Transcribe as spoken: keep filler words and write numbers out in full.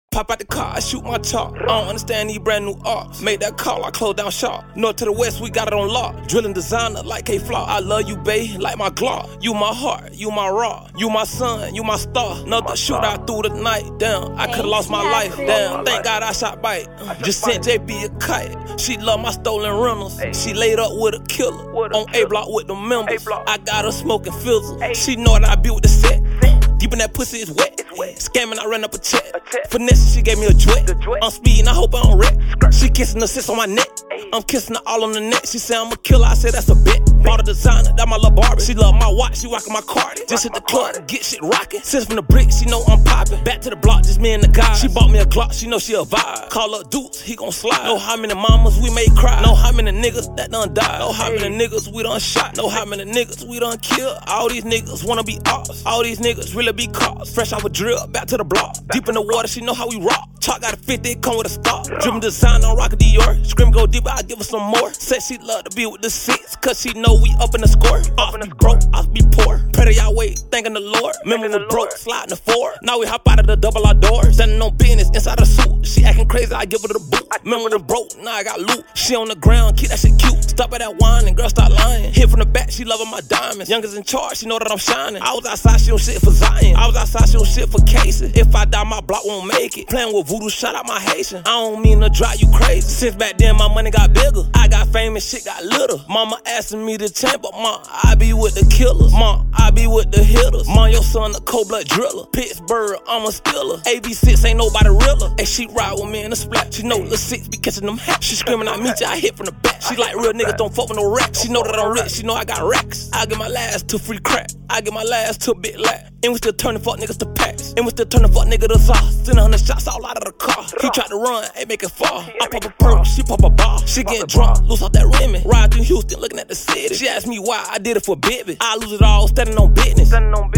Pop out the car, I shoot my chop. I don't understand these brand new arts. Made that call, I close down shop. North to the west, we got it on lock. Drilling designer like K-Flock. I love you, babe, like my Glock. You my heart, you my raw. You my sun, you my star. Another shootout through the night. Damn, I could've lost my life. Damn, thank God I shot bite. Just sent J B a kite. She love my stolen rentals. She laid up with a killer. On A-Block with the members. I got her smoking fizzle. She know that I be with the set. Deep in that pussy is wet. Scamming, I run up a check. Finesse, she gave me a duet. I'm speeding, I hope I don't wreck. She kissing the sis on my neck. I'm kissing her all on the neck. She say I'm a killer, I said that's a bet. Bought a designer, that my little Barbie. She love my watch, she rockin' my car. Just hit the club, get shit rockin'. Sis from the brick, she know I'm poppin'. Back to the block, just me and the guys. She bought me a Glock, she know she a vibe. Call up Dukes, he gon' slide. Know how many mamas we made cry. Know how many niggas that done died. Know how many niggas we done shot. Know how many niggas we done killed. All these niggas wanna be ops. All these niggas really be cops. Fresh off a drill, back to the block. Deep in the water, she know how we rock. Chalk got a fifty, come with a star. Driven design on Rocket Dior. Scream go deeper, I give her some more. Said she love to be with the six, cause she know we up in the score. Off be broke, off be poor. Pray to Yahweh, thanking the Lord. Remember we broke, sliding the four. Now we hop out of the double our doors. Standing on business inside the suit. She acting crazy, I give her the boot. Remember the broke, now I got loot. She on the ground, keep that shit cute. Stop at that wine and girl start lying. Hit from the back, she loving my diamonds. Youngest in charge, she know that I'm shining. I was outside, she on shit for Zion. I was outside, she on shit for cases. If I die, my block won't make it. Playing with voodoo, shut out my Haitian. I don't mean to drive you crazy. Since back then, my money got bigger. I got fame and shit got little. Mama asking me to change, but mom, I be with the killers. Mom, I be with the hitters. Mom, your son a cold blood driller. Pittsburgh, I'm a stiller. A B six ain't nobody realer. And she ride with me in the splat. She know the six be catching them hats. She screaming at me till I hit from the back. She like real niggas don't fuck with no racks. She know that I'm rich. She know I got racks. I give my last to free crack. I give my last to a big lap. And we still turning fuck niggas to packs. And we still turning fuck niggas to sauce. Sending hundred shots all out of the car. He tried to run, ain't make it fall. I pop a perk, she pop a ball. She get drunk, lose off that Remy. Ride through Houston, looking at the city. She asked me why I did it for baby. I lose it all, standing on business.